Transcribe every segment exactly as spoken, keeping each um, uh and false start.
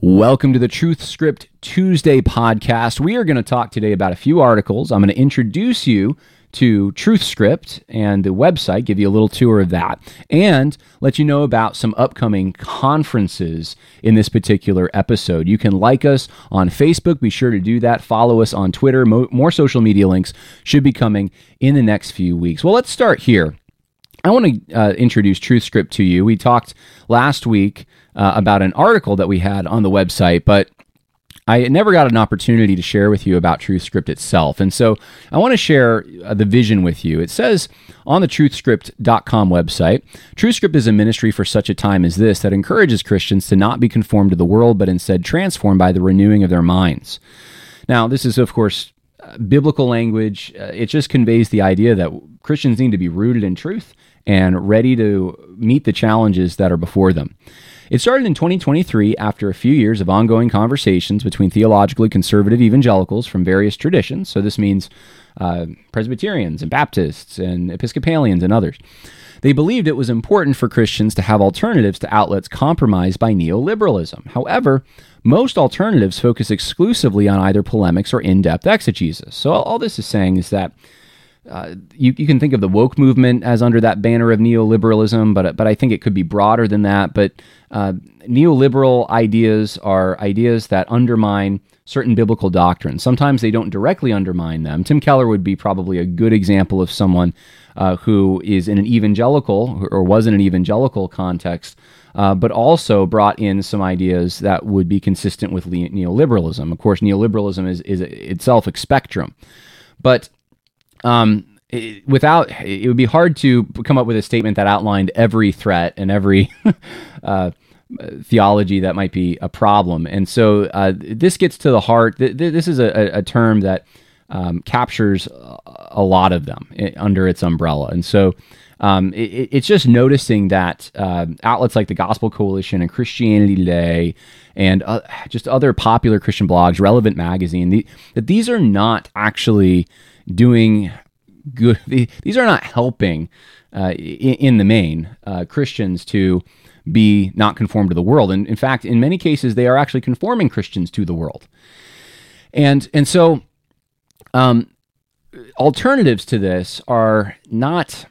Welcome to the Truth Script Tuesday podcast. We are going to talk today about a few articles. I'm going to introduce you to Truth Script and the website, give you a little tour of that, and let you know about some upcoming conferences in this particular episode. You can like us on Facebook. Be sure to do that. Follow us on Twitter. Mo- more social media links should be coming in the next few weeks. Well, let's start here. I want to uh, introduce Truth Script to you. We talked last week uh, about an article that we had on the website, but I never got an opportunity to share with you about Truth Script itself. And so I want to share uh, the vision with you. It says on the truth script dot com website, Truth Script is a ministry for such a time as this that encourages Christians to not be conformed to the world, but instead transformed by the renewing of their minds. Now, this is, of course, uh, biblical language. Uh, it just conveys the idea that Christians need to be rooted in truth and ready to meet the challenges that are before them. It started in twenty twenty-three after a few years of ongoing conversations between theologically conservative evangelicals from various traditions. So this means uh, Presbyterians and Baptists and Episcopalians and others. They believed it was important for Christians to have alternatives to outlets compromised by neoliberalism. However, most alternatives focus exclusively on either polemics or in-depth exegesis. So all, all this is saying is that Uh, you, you can think of the woke movement as under that banner of neoliberalism, but but I think it could be broader than that. But uh, neoliberal ideas are ideas that undermine certain biblical doctrines. Sometimes they don't directly undermine them. Tim Keller would be probably a good example of someone uh, who is in an evangelical, or was in an evangelical context, uh, but also brought in some ideas that would be consistent with le- neoliberalism. Of course, neoliberalism is, is itself a spectrum. But Um, it, without, it would be hard to come up with a statement that outlined every threat and every uh, theology that might be a problem. And so uh, this gets to the heart. Th- th- this is a, a term that um, captures a lot of them under its umbrella. And so um, it, it's just noticing that uh, outlets like the Gospel Coalition and Christianity Today and uh, just other popular Christian blogs, Relevant Magazine, the, that these are not actually doing good. These are not helping uh, in, in the main uh, Christians to be not conformed to the world. And in fact, in many cases, they are actually conforming Christians to the world. And and so um, alternatives to this are not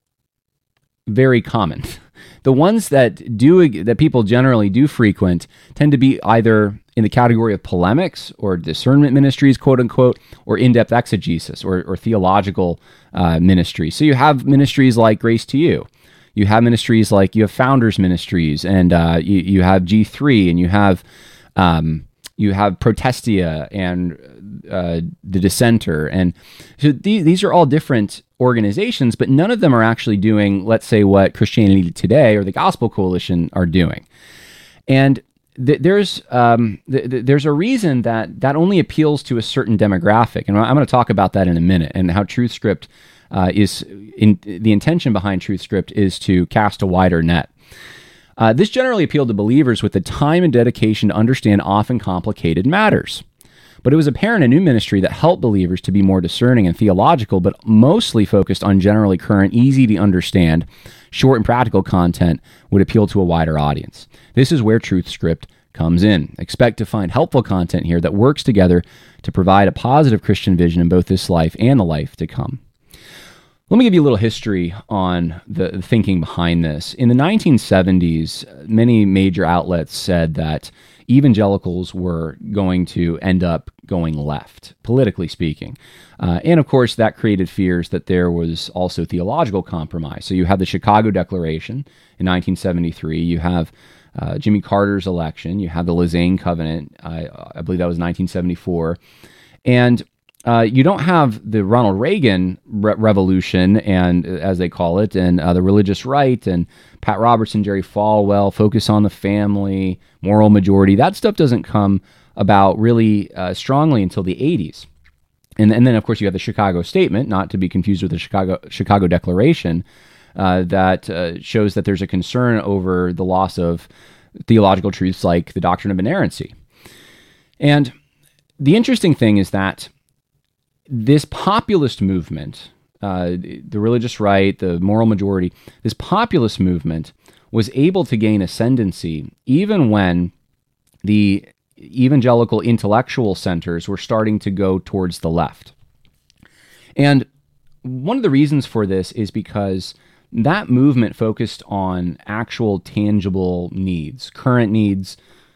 very common. The ones that do that people generally do frequent tend to be either in the category of polemics or discernment ministries, quote unquote, or in-depth exegesis or, or theological uh, ministry. So you have ministries like Grace to You. You have ministries like, you have Founders Ministries, and uh, you, you have G three, and you have um, you have Protestia and uh, the Dissenter. And so these, these are all different organizations, but none of them are actually doing, let's say, what Christianity Today or the Gospel Coalition are doing. And th- there's um, th- th- there's a reason that that only appeals to a certain demographic, and I'm going to talk about that in a minute, and how Truth Script uh, is in the intention behind Truth Script is to cast a wider net. Uh, this generally appealed to believers with the time and dedication to understand often complicated matters. But it was apparent a new ministry that helped believers to be more discerning and theological, but mostly focused on generally current, easy to understand, short and practical content would appeal to a wider audience. This is where Truth Script comes in. Expect to find helpful content here that works together to provide a positive Christian vision in both this life and the life to come. Let me give you a little history on the thinking behind this. In the nineteen seventies, many major outlets said that evangelicals were going to end up going left, politically speaking. Uh, and of course, that created fears that there was also theological compromise. So you have the Chicago Declaration in nineteen seventy-three, you have uh, Jimmy Carter's election, you have the Lausanne Covenant, I, I believe that was nineteen seventy-four, and Uh, you don't have the Ronald Reagan re- revolution, and as they call it, and uh, the religious right, and Pat Robertson, Jerry Falwell, focus on the family, moral majority. That stuff doesn't come about really uh, strongly until the eighties. And, and then, of course, you have the Chicago Statement, not to be confused with the Chicago Chicago Declaration, uh, that uh, shows that there's a concern over the loss of theological truths like the doctrine of inerrancy. And the interesting thing is that this populist movement, uh, the religious right, the moral majority, this populist movement was able to gain ascendancy even when the evangelical intellectual centers were starting to go towards the left. And one of the reasons for this is because that movement focused on actual tangible needs, current needs,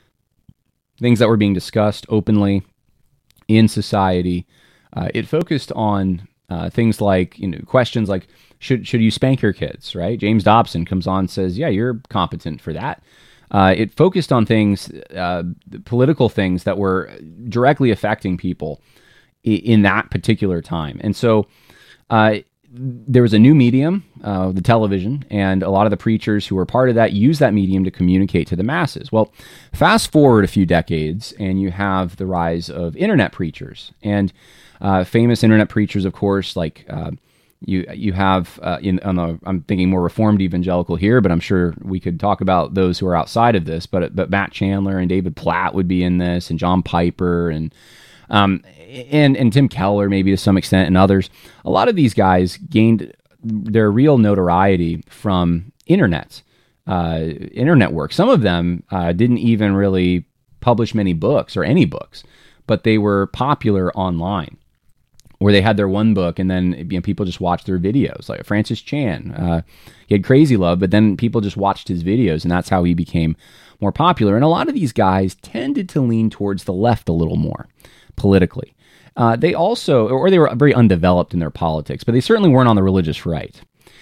things that were being discussed openly in society. Uh, it focused on uh, things like, you know, questions like, should should you spank your kids, right? James Dobson comes on and says, yeah, you're competent for that. Uh, it focused on things, uh, political things that were directly affecting people in, in that particular time. And so uh, there was a new medium, uh, the television, and a lot of the preachers who were part of that used that medium to communicate to the masses. Well, fast forward a few decades, and you have the rise of internet preachers. And uh, famous internet preachers, of course, like uh, you you have, uh, in on the, I'm thinking more Reformed evangelical here, but I'm sure we could talk about those who are outside of this. But but Matt Chandler and David Platt would be in this, and John Piper, and um, and and Tim Keller maybe to some extent, and others. A lot of these guys gained their real notoriety from internet, uh, internet work. Some of them uh, didn't even really publish many books or any books, but they were popular online, where they had their one book and then, you know, people just watched their videos. Like Francis Chan, uh, he had Crazy Love, but then people just watched his videos, and that's how he became more popular. And a lot of these guys tended to lean towards the left a little more politically. Uh, they also, or they were very undeveloped in their politics, but they certainly weren't on the religious right.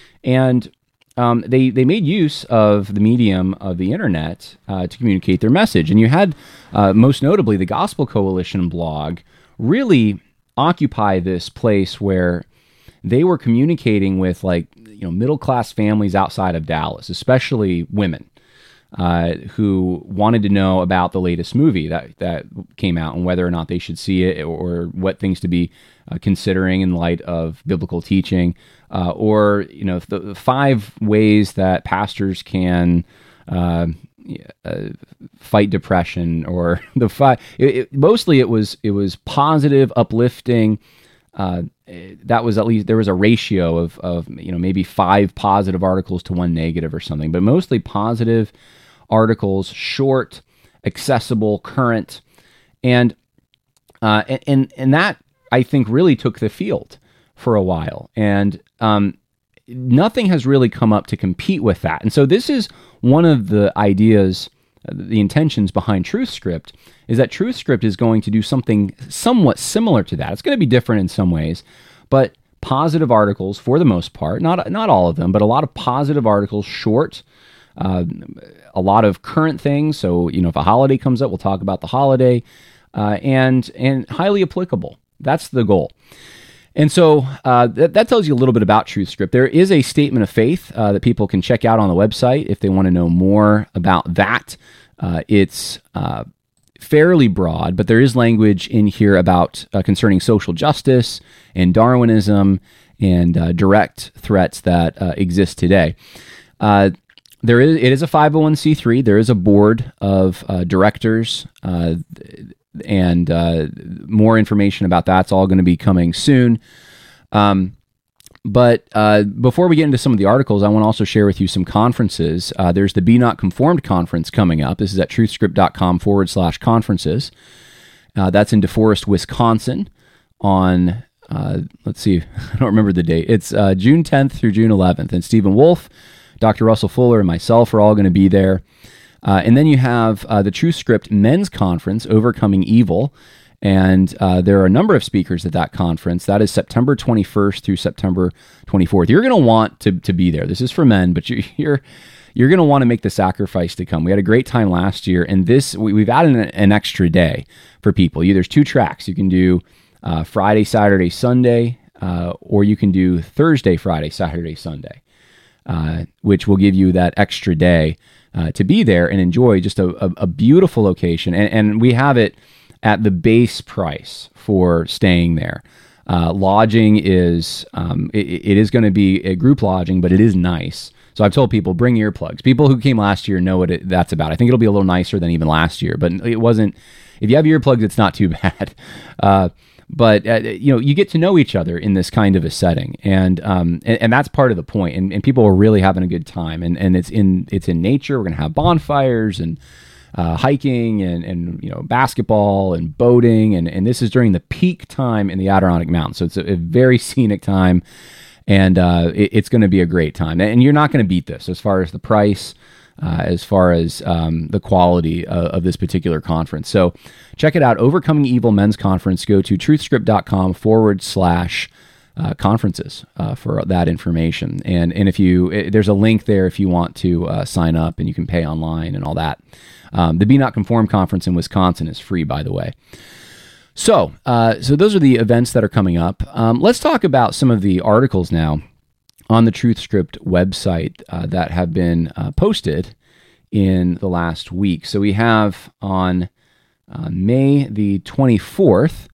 And um, they they made use of the medium of the internet uh, to communicate their message. And you had, uh, most notably, the Gospel Coalition blog really occupy this place where they were communicating with, like, you know, middle-class families outside of Dallas, especially women, uh, who wanted to know about the latest movie that, that came out and whether or not they should see it, or what things to be uh, considering in light of biblical teaching, uh, or, you know, the, the five ways that pastors can uh, uh, fight depression, or the five. It, it, mostly, it was it was positive, uplifting. Uh, that was at least there was a ratio of of you know maybe five positive articles to one negative or something, but mostly positive articles, short, accessible, current, and uh, and and that, I think, really took the field for a while, and um, nothing has really come up to compete with that. And so this is one of the ideas, the intentions behind TruthScript, is that TruthScript is going to do something somewhat similar to that. It's going to be different in some ways, but positive articles for the most part, not not all of them, but a lot of positive articles, short, uh, a lot of current things. So, you know, if a holiday comes up, we'll talk about the holiday, uh, and and highly applicable. That's the goal. And so uh, that, that tells you a little bit about TruthScript. There is a statement of faith uh, that people can check out on the website if they want to know more about that. Uh, it's uh, fairly broad, but there is language in here about uh, concerning social justice and Darwinism and uh, direct threats that uh, exist today. Uh, there is it is a five oh one c three. There is a board of uh, directors. Uh, And uh, more information about that's all going to be coming soon. Um, but uh, before we get into some of the articles, I want to also share with you some conferences. Uh, there's the Be Not Conformed conference coming up. This is at truthscript.com forward slash conferences. Uh, that's in DeForest, Wisconsin on, uh, let's see, I don't remember the date. It's uh, June tenth through June eleventh. And Stephen Wolf, Doctor Russell Fuller, and myself are all going to be there. Uh, and then you have uh, the TruthScript Men's Conference, Overcoming Evil, and uh, there are a number of speakers at that conference. That is September twenty-first through September twenty-fourth. You're going to want to to be there. This is for men, but you, you're you're going to want to make the sacrifice to come. We had a great time last year, and this we, we've added an, an extra day for people. You, there's two tracks. You can do uh, Friday, Saturday, Sunday, uh, or you can do Thursday, Friday, Saturday, Sunday, uh, which will give you that extra day Uh, to be there and enjoy just a, a, a beautiful location. And, and we have it at the base price for staying there. Uh, lodging is, um, it, it is going to be a group lodging, but it is nice. So I've told people, bring earplugs. People who came last year know what it, that's about. I think it'll be a little nicer than even last year, but it wasn't, if you have earplugs, it's not too bad. Uh, But, uh, you know, you get to know each other in this kind of a setting. And um, and, and that's part of the point. And, and people are really having a good time. And, and it's in it's in nature. We're going to have bonfires and uh, hiking and, and you know basketball and boating, and, and this is during the peak time in the Adirondack Mountains. So it's a, a very scenic time, and uh, it, it's going to be a great time. And you're not going to beat this as far as the price, uh, as far as um, the quality of, of this particular conference. So check it out, Overcoming Evil Men's Conference. Go to truthscript.com forward slash Uh, conferences uh, for that information, and and if you it, there's a link there if you want to uh, sign up, and you can pay online and all that. Um, the Be Not Conformed conference in Wisconsin is free, by the way. So uh, so those are the events that are coming up. Um, let's talk about some of the articles now on the TruthScript website uh, that have been uh, posted in the last week. So we have on uh, May the twenty-fourth.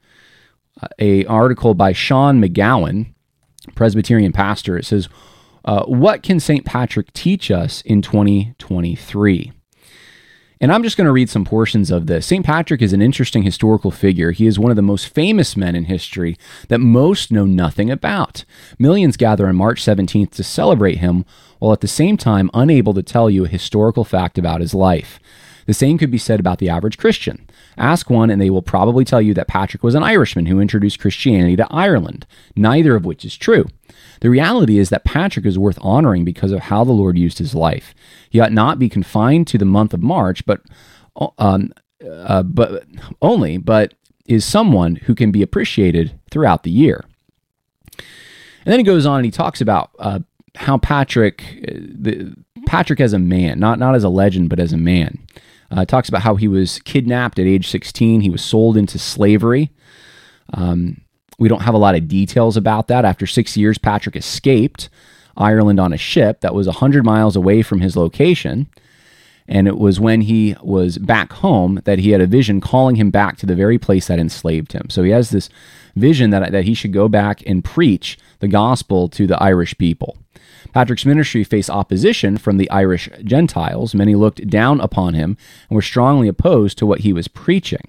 A article by Sean McGowan, Presbyterian pastor. It says, uh, what can Saint Patrick teach us in twenty twenty-three? And I'm just going to read some portions of this. Saint Patrick is an interesting historical figure. He is one of the most famous men in history that most know nothing about. Millions gather on March seventeenth to celebrate him, while at the same time unable to tell you a historical fact about his life. The same could be said about the average Christian. Ask one and they will probably tell you that Patrick was an Irishman who introduced Christianity to Ireland, neither of which is true. The reality is that Patrick is worth honoring because of how the Lord used his life. He ought not be confined to the month of March, but um, uh, but only, but is someone who can be appreciated throughout the year. And then he goes on and he talks about uh, how Patrick, the, Patrick as a man, not not as a legend, but as a man. Uh, talks about how he was kidnapped at age sixteen. He was sold into slavery. Um, we don't have a lot of details about that. After six years, Patrick escaped Ireland on a ship that was one hundred miles away from his location. And it was when he was back home that he had a vision calling him back to the very place that enslaved him. So he has this vision that, that he should go back and preach the gospel to the Irish people. Patrick's ministry faced opposition from the Irish Gentiles. Many looked down upon him and were strongly opposed to what he was preaching.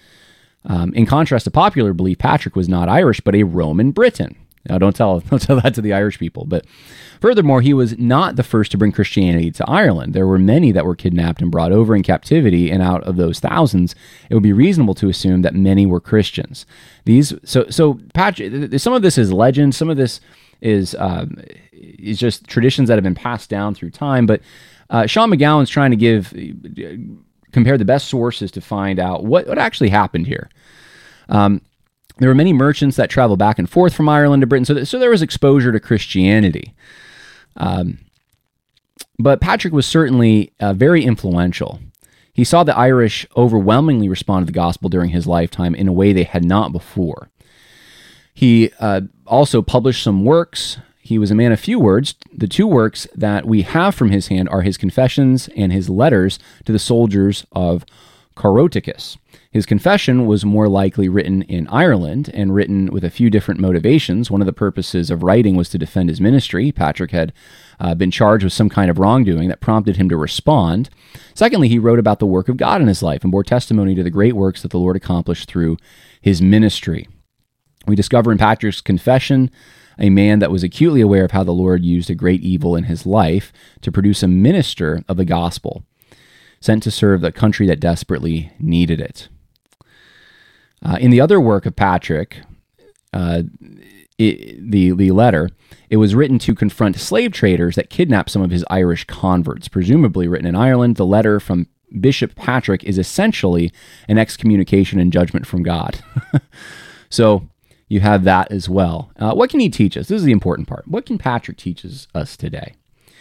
Um, in contrast to popular belief, Patrick was not Irish, but a Roman Briton. Now, don't tell, don't tell that to the Irish people. But furthermore, he was not the first to bring Christianity to Ireland. There were many that were kidnapped and brought over in captivity, and out of those thousands, it would be reasonable to assume that many were Christians. These, so, so Patrick, some of this is legend, some of this is um, is just traditions that have been passed down through time. But uh, Sean McGowan's trying to give compare the best sources to find out what, what actually happened here. Um, there were many merchants that traveled back and forth from Ireland to Britain, so, that, so there was exposure to Christianity. Um, but Patrick was certainly uh, very influential. He saw the Irish overwhelmingly respond to the gospel during his lifetime in a way they had not before. He uh, also published some works. He was a man of few words. The two works that we have from his hand are his Confessions and his letters to the soldiers of Coroticus. His confession was more likely written in Ireland and written with a few different motivations. One of the purposes of writing was to defend his ministry. Patrick had uh, been charged with some kind of wrongdoing that prompted him to respond. Secondly, he wrote about the work of God in his life and bore testimony to the great works that the Lord accomplished through his ministry. We discover in Patrick's confession a man that was acutely aware of how the Lord used a great evil in his life to produce a minister of the gospel, sent to serve the country that desperately needed it. Uh, in the other work of Patrick, uh, it, the, the letter, it was written to confront slave traders that kidnapped some of his Irish converts, presumably written in Ireland. The letter from Bishop Patrick is essentially an excommunication and judgment from God. So you have that as well. Uh, what can he teach us? This is the important part. What can Patrick teach us today?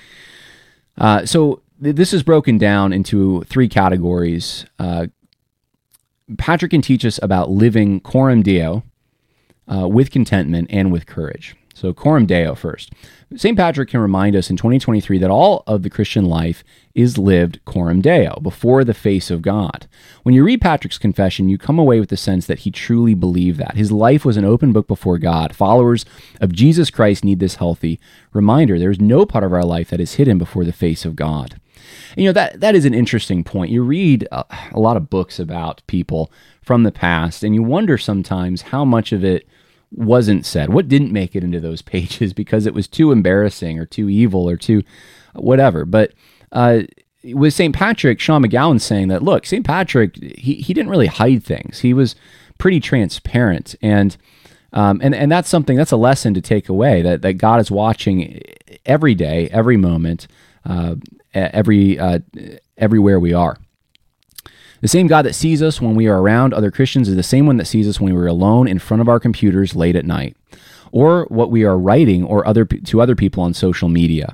Uh, so th- this is broken down into three categories. Uh, Patrick can teach us about living coram Deo uh, with contentment and with courage. So coram Deo first. Saint Patrick can remind us in twenty twenty-three that all of the Christian life is lived coram Deo, before the face of God. When you read Patrick's confession, you come away with the sense that he truly believed that. His life was an open book before God. Followers of Jesus Christ need this healthy reminder. There is no part of our life that is hidden before the face of God. And, you know, that that is an interesting point. You read a, a lot of books about people from the past, and you wonder sometimes how much of it wasn't said, what didn't make it into those pages because it was too embarrassing or too evil or too whatever. But uh, with Saint Patrick, Sean McGowan's saying that, look, Saint Patrick, he, he didn't really hide things. He was pretty transparent. And um, and and that's something, that's a lesson to take away, that, that God is watching every day, every moment, uh, every uh, everywhere we are. The same God that sees us when we are around other Christians is the same one that sees us when we're alone in front of our computers late at night, or what we are writing or other to other people on social media.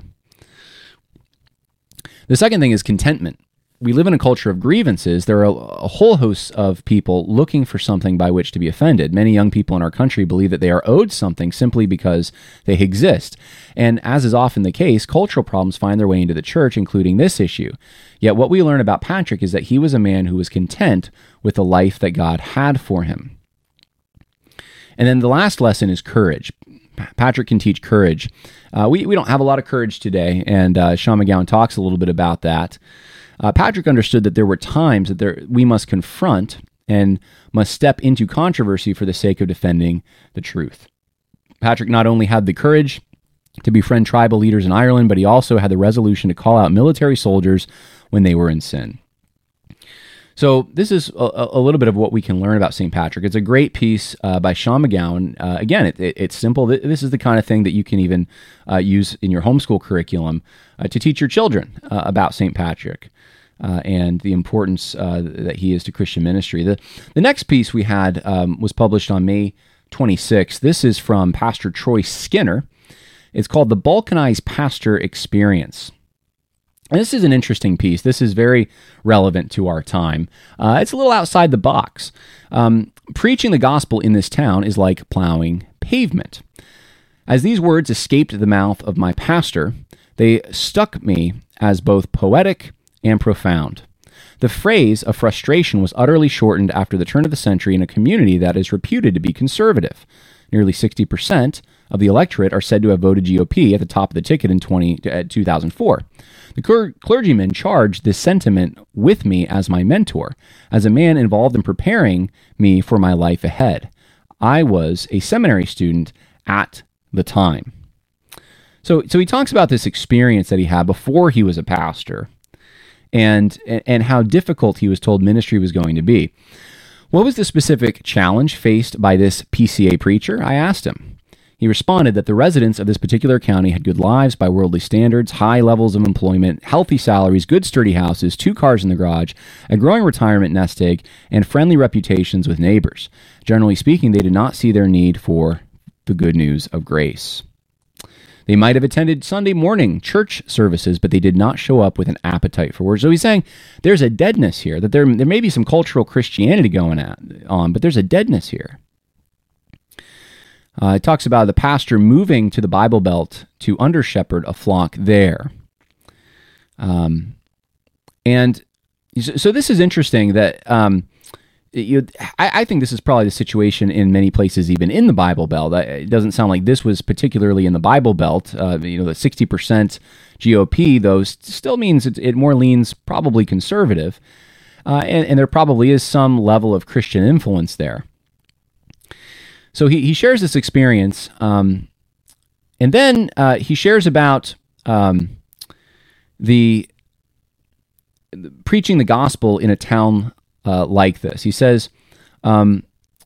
The second thing is contentment. We live in a culture of grievances. There are a, a whole host of people looking for something by which to be offended. Many young people in our country believe that they are owed something simply because they exist. And as is often the case, cultural problems find their way into the church, including this issue. Yet what we learn about Patrick is that he was a man who was content with the life that God had for him. And then the last lesson is courage. Patrick can teach courage. Uh, we, we don't have a lot of courage today, and uh, Sean McGowan talks a little bit about that. Uh, Patrick understood that there were times that there we must confront and must step into controversy for the sake of defending the truth. Patrick not only had the courage to befriend tribal leaders in Ireland, but he also had the resolution to call out military soldiers when they were in sin. So this is a, a little bit of what we can learn about Saint Patrick. It's a great piece uh, by Sean McGowan. Uh, again, it, it, it's simple. This is the kind of thing that you can even uh, use in your homeschool curriculum uh, to teach your children uh, about Saint Patrick uh, and the importance uh, that he is to Christian ministry. The, the next piece we had um, was published on May twenty-sixth. This is from Pastor Troy Skinner. It's called The Balkanized Pastor Experience. And this is an interesting piece. This is very relevant to our time. Uh, it's a little outside the box. Um, preaching the gospel in this town is like plowing pavement. As these words escaped the mouth of my pastor, they stuck me as both poetic and profound. The phrase of frustration was utterly shortened after the turn of the century in a community that is reputed to be conservative. Nearly sixty percent of the electorate are said to have voted G O P at the top of the ticket in twenty, uh, two thousand four. The cler- clergyman charged this sentiment with me as my mentor, as a man involved in preparing me for my life ahead. I was a seminary student at the time. So, so he talks about this experience that he had before he was a pastor, and and how difficult he was told ministry was going to be. What was the specific challenge faced by this P C A preacher? I asked him. He responded that the residents of this particular county had good lives by worldly standards, high levels of employment, healthy salaries, good sturdy houses, two cars in the garage, a growing retirement nest egg, and friendly reputations with neighbors. Generally speaking, they did not see their need for the good news of grace. They might have attended Sunday morning church services, but they did not show up with an appetite for words. So he's saying there's a deadness here, that there, there may be some cultural Christianity going on, but there's a deadness here. Uh, it talks about the pastor moving to the Bible Belt to under-shepherd a flock there. Um, and so this is interesting that um, you, I, I think this is probably the situation in many places, even in the Bible Belt. It doesn't sound like this was particularly in the Bible Belt. Uh, you know, the sixty percent G O P, though, still means it, it more leans probably conservative. Uh, and, and there probably is some level of Christian influence there. So he, he shares this experience, um, and then uh, he shares about um, the, the preaching the gospel in a town uh, like this. He says, um,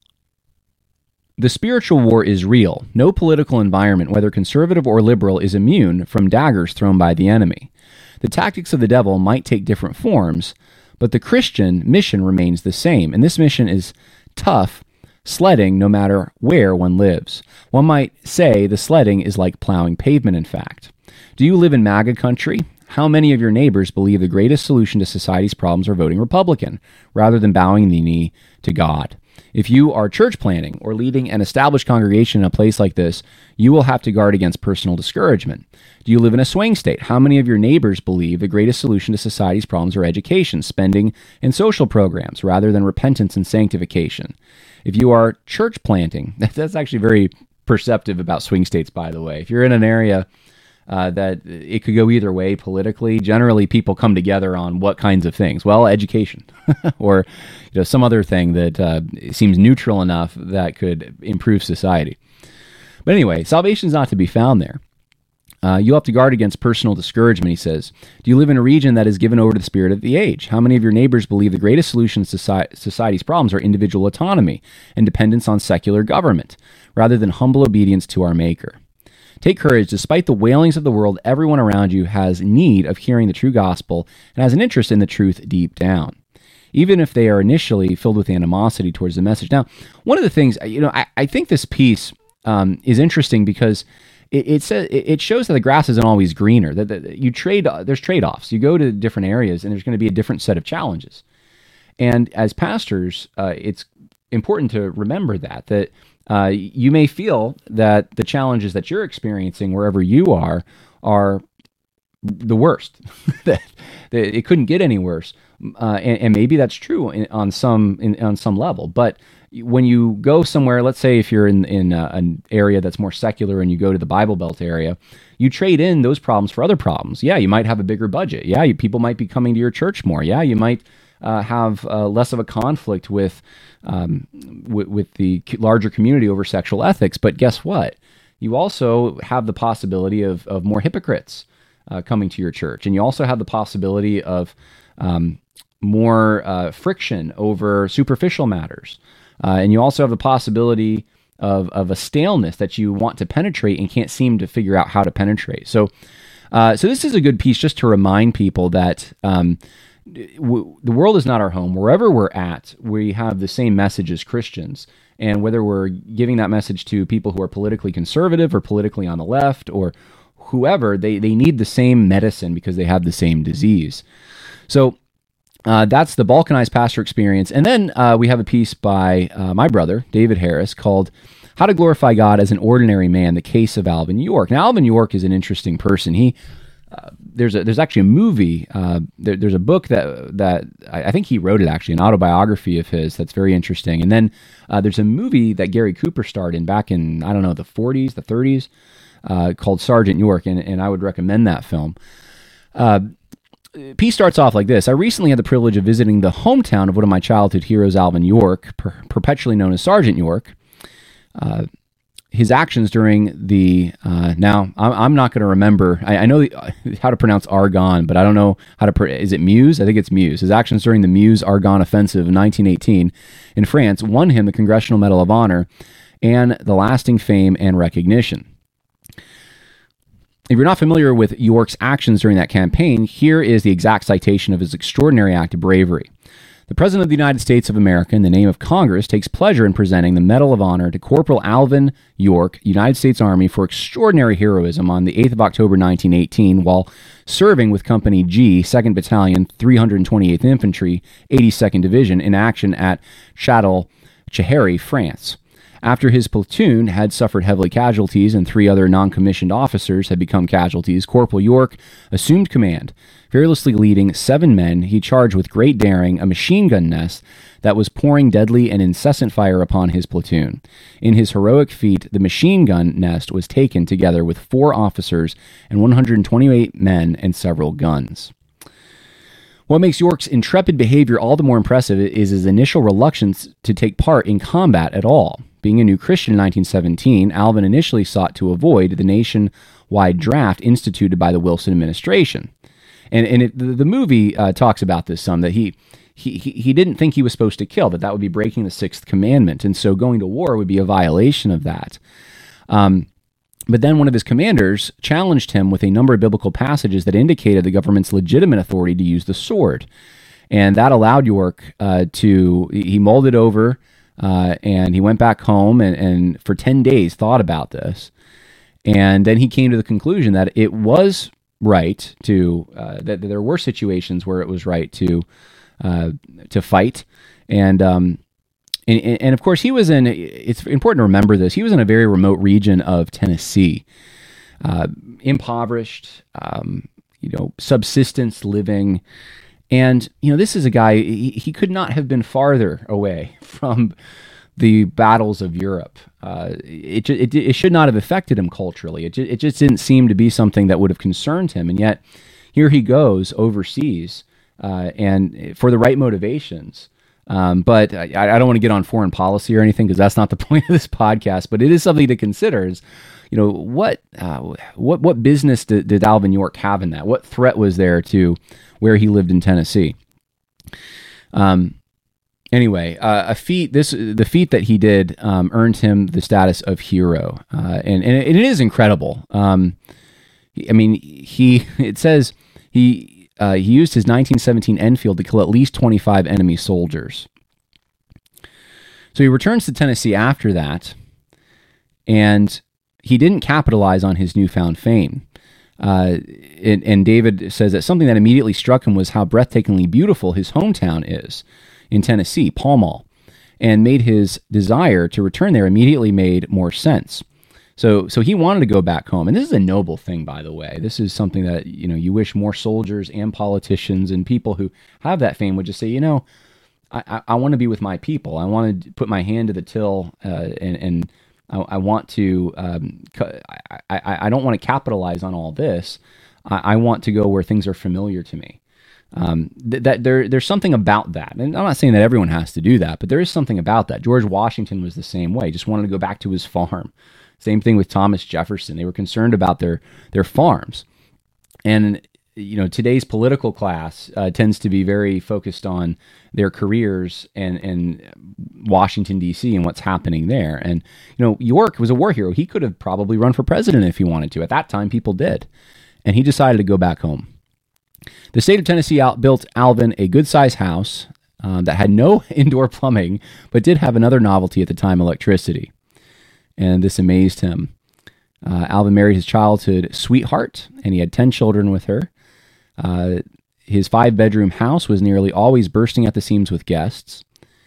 the spiritual war is real. No political environment, whether conservative or liberal, is immune from daggers thrown by the enemy. The tactics of the devil might take different forms, but the Christian mission remains the same, and this mission is tough sledding no matter where one lives. One might say the sledding is like plowing pavement, in fact. Do you live in MAGA country? How many of your neighbors believe the greatest solution to society's problems are voting Republican, rather than bowing the knee to God? If you are church planting or leading an established congregation in a place like this, you will have to guard against personal discouragement. Do you live in a swing state? How many of your neighbors believe the greatest solution to society's problems are education, spending, and social programs, rather than repentance and sanctification? If you are church planting, that's actually very perceptive about swing states, by the way. If you're in an area uh, that it could go either way politically, generally people come together on what kinds of things? Well, education or you know some other thing that uh, seems neutral enough that could improve society. But anyway, salvation is not to be found there. Uh, you'll have to guard against personal discouragement, he says. Do you live in a region that is given over to the spirit of the age? How many of your neighbors believe the greatest solutions to soci- society's problems are individual autonomy and dependence on secular government, rather than humble obedience to our Maker? Take courage. Despite the wailings of the world, everyone around you has need of hearing the true gospel and has an interest in the truth deep down, even if they are initially filled with animosity towards the message. Now, one of the things, you know, I, I think this piece um, is interesting because It, it says it shows that the grass isn't always greener. That, that you trade, there's trade-offs. You go to different areas, and there's going to be a different set of challenges. And as pastors, uh, it's important to remember that that uh, you may feel that the challenges that you're experiencing wherever you are are the worst. that, that it couldn't get any worse, uh, and, and maybe that's true in, on some in, on some level, but when you go somewhere, let's say if you're in, in uh, an area that's more secular and you go to the Bible Belt area, you trade in those problems for other problems. Yeah, you might have a bigger budget. Yeah, you, people might be coming to your church more. Yeah, you might uh, have uh, less of a conflict with, um, with with the larger community over sexual ethics. But guess what? You also have the possibility of, of more hypocrites uh, coming to your church. And you also have the possibility of um, more uh, friction over superficial matters. Uh, and you also have the possibility of, of a staleness that you want to penetrate and can't seem to figure out how to penetrate. So uh, so this is a good piece just to remind people that um, w- the world is not our home. Wherever we're at, we have the same message as Christians. And whether we're giving that message to people who are politically conservative or politically on the left or whoever, they, they need the same medicine because they have the same disease. So Uh, that's the balkanized pastor experience. And then uh, we have a piece by uh, my brother, David Harris, called How to Glorify God as an Ordinary Man, The Case of Alvin York. Now, Alvin York is an interesting person. He uh, there's a, there's actually a movie, uh, there, there's a book that that I, I think he wrote it actually, an autobiography of his that's very interesting. And then uh, there's a movie that Gary Cooper starred in back in, I don't know, the forties, the thirties, uh, called Sergeant York, and, and I would recommend that film. Uh, Piece starts off like this. I recently had the privilege of visiting the hometown of one of my childhood heroes, Alvin York, per- perpetually known as Sergeant York. Uh, his actions during the, uh, now, I'm, I'm not going to remember, I, I know the, uh, how to pronounce Argonne, but I don't know how to, pr- is it Meuse? I think it's Meuse. His actions during the Meuse-Argonne Offensive in nineteen eighteen in France won him the Congressional Medal of Honor and the lasting fame and recognition. If you're not familiar with York's actions during that campaign, here is the exact citation of his extraordinary act of bravery. The President of the United States of America, in the name of Congress, takes pleasure in presenting the Medal of Honor to Corporal Alvin York, United States Army, for extraordinary heroism on the eighth of October, nineteen eighteen, while serving with Company G, second Battalion, three hundred twenty-eighth Infantry, eighty-second Division, in action at Châtel-Chehery, France. After his platoon had suffered heavily casualties and three other non-commissioned officers had become casualties, Corporal York assumed command. Fearlessly leading seven men, he charged with great daring a machine gun nest that was pouring deadly and incessant fire upon his platoon. In his heroic feat, the machine gun nest was taken together with four officers and one hundred twenty-eight men and several guns. What makes York's intrepid behavior all the more impressive is his initial reluctance to take part in combat at all. Being a new Christian in nineteen seventeen, Alvin initially sought to avoid the nationwide draft instituted by the Wilson administration. And, and it, the, the movie uh, talks about this some, that he, he, he didn't think he was supposed to kill, that that would be breaking the sixth commandment. And so going to war would be a violation of that. Um, but then one of his commanders challenged him with a number of biblical passages that indicated the government's legitimate authority to use the sword. And that allowed York uh, to, he mulled it over, Uh, and he went back home and, and for ten days thought about this. And then he came to the conclusion that it was right to, uh, that, that there were situations where it was right to uh, to fight. And, um, and, and of course, he was in, it's important to remember this, he was in a very remote region of Tennessee, uh, impoverished, um, you know, subsistence living. And, you know, this is a guy, he, he could not have been farther away from the battles of Europe. Uh, it, it it should not have affected him culturally. It, it just didn't seem to be something that would have concerned him. And yet, here he goes overseas, uh, and for the right motivations, Um, but I, I don't want to get on foreign policy or anything, because that's not the point of this podcast. But it is something to consider. Is, you know, what uh, what what business did, did Alvin York have in that? What threat was there to where he lived in Tennessee? Um. Anyway, uh, a feat. This the feat that he did um, earned him the status of hero, uh, and and it, it is incredible. Um, I mean, he it says he uh, he used his nineteen seventeen Enfield to kill at least twenty-five enemy soldiers. So he returns to Tennessee after that, and he didn't capitalize on his newfound fame. Uh, and, and David says that something that immediately struck him was how breathtakingly beautiful his hometown is in Tennessee, Pall Mall, and made his desire to return there immediately made more sense. So so he wanted to go back home. And this is a noble thing, by the way. This is something that, you know, you wish more soldiers and politicians and people who have that fame would just say, you know, I, I, I want to be with my people. I want to put my hand to the till, uh, and, and I, I want to, um, I, I, I don't want to capitalize on all this. I, I want to go where things are familiar to me. Um, th- that there, there's something about that. And I'm not saying that everyone has to do that, but there is something about that. George Washington was the same way. Just wanted to go back to his farm. Same thing with Thomas Jefferson. They were concerned about their, their farms. And, you know, today's political class uh, tends to be very focused on their careers and, and Washington, D C and what's happening there. And, you know, York was a war hero. He could have probably run for president if he wanted to. At that time, people did. And he decided to go back home. The state of Tennessee out built Alvin a good-sized house um, that had no indoor plumbing, but did have another novelty at the time, electricity. And this amazed him. Uh, Alvin married his childhood sweetheart, and he had ten children with her. Uh, his five-bedroom house was nearly always bursting at the seams with guests.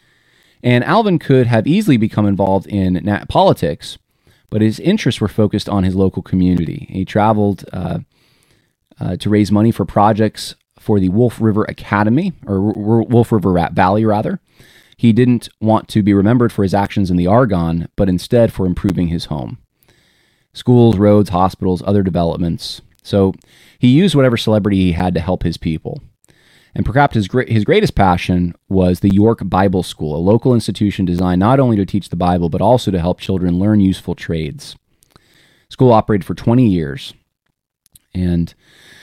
And Alvin could have easily become involved in nat- politics, but his interests were focused on his local community. He traveled uh, uh, to raise money for projects for the Wolf River Academy, or R- Wolf River Valley, rather. He didn't want to be remembered for his actions in the Argonne, but instead for improving his home. Schools, roads, hospitals, other developments. So he used whatever celebrity he had to help his people. And perhaps his, great, his greatest passion was the York Bible School, a local institution designed not only to teach the Bible, but also to help children learn useful trades. School operated for twenty years. And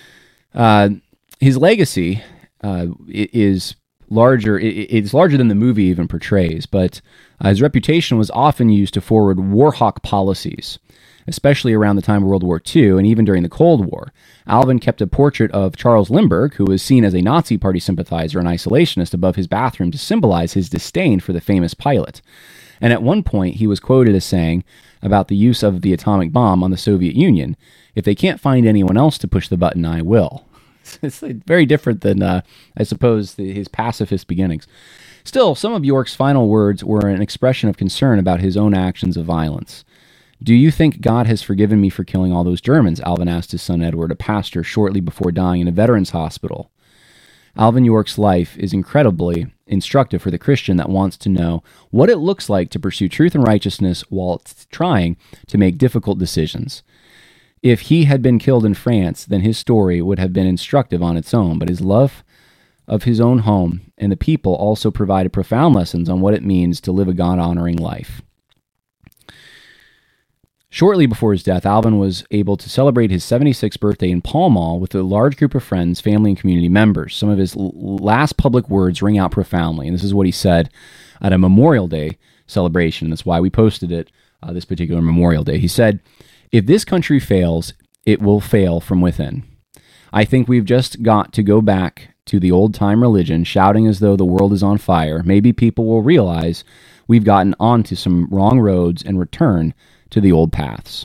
uh, his legacy uh, is larger. It's larger than the movie even portrays, but uh, his reputation was often used to forward war hawk policies, especially around the time of World War Two and even during the Cold War. Alvin kept a portrait of Charles Lindbergh, who was seen as a Nazi Party sympathizer and isolationist, above his bathroom to symbolize his disdain for the famous pilot. And at one point, he was quoted as saying about the use of the atomic bomb on the Soviet Union, "If they can't find anyone else to push the button, I will." It's very different than, uh, I suppose, the, his pacifist beginnings. Still, some of York's final words were an expression of concern about his own actions of violence. "Do you think God has forgiven me for killing all those Germans?" Alvin asked his son Edward, a pastor, shortly before dying in a veterans hospital. Alvin York's life is incredibly instructive for the Christian that wants to know what it looks like to pursue truth and righteousness while trying to make difficult decisions. If he had been killed in France, then his story would have been instructive on its own, but his love of his own home and the people also provided profound lessons on what it means to live a God-honoring life. Shortly before his death, Alvin was able to celebrate his seventy-sixth birthday in Pall Mall with a large group of friends, family, and community members. Some of his l- last public words ring out profoundly, and this is what he said at a Memorial Day celebration. That's why we posted it uh, this particular Memorial Day. He said, "If this country fails, it will fail from within. I think we've just got to go back to the old-time religion, shouting as though the world is on fire. Maybe people will realize we've gotten onto some wrong roads and return to the old paths."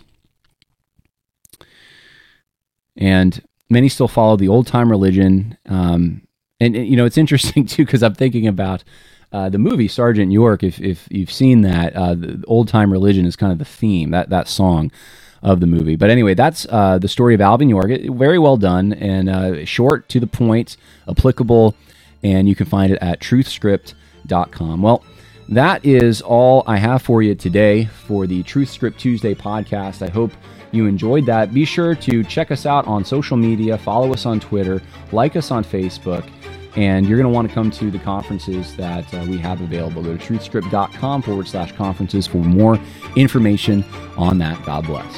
And many still follow the old-time religion. Um, and, and, you know, it's interesting, too, because I'm thinking about uh, the movie Sergeant York. If, if you've seen that, uh, the old-time religion is kind of the theme, that, that song of the movie. But anyway, that's uh, the story of Alvin York. It, very well done and uh, short, to the point, applicable, and you can find it at truth script dot com. Well, that is all I have for you today for the Truth Script Tuesday podcast. I hope you enjoyed that. Be sure to check us out on social media, follow us on Twitter, like us on Facebook, And you're going to want to come to the conferences that uh, we have available. Go to truthscript.com forward slash conferences for more information on that. God bless.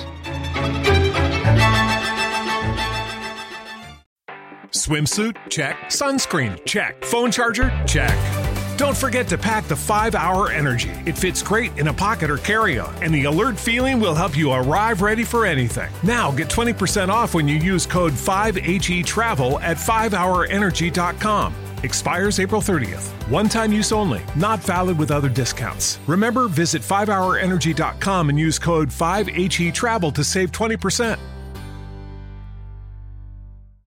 Swimsuit? Check. Sunscreen? Check. Phone charger? Check. Don't forget to pack the five hour Energy. It fits great in a pocket or carry-on, and the alert feeling will help you arrive ready for anything. Now get twenty percent off when you use code five H E travel at five hour energy dot com. Expires April thirtieth. One-time use only. Not valid with other discounts. Remember, visit five hour energy dot com and use code five H E travel to save twenty percent.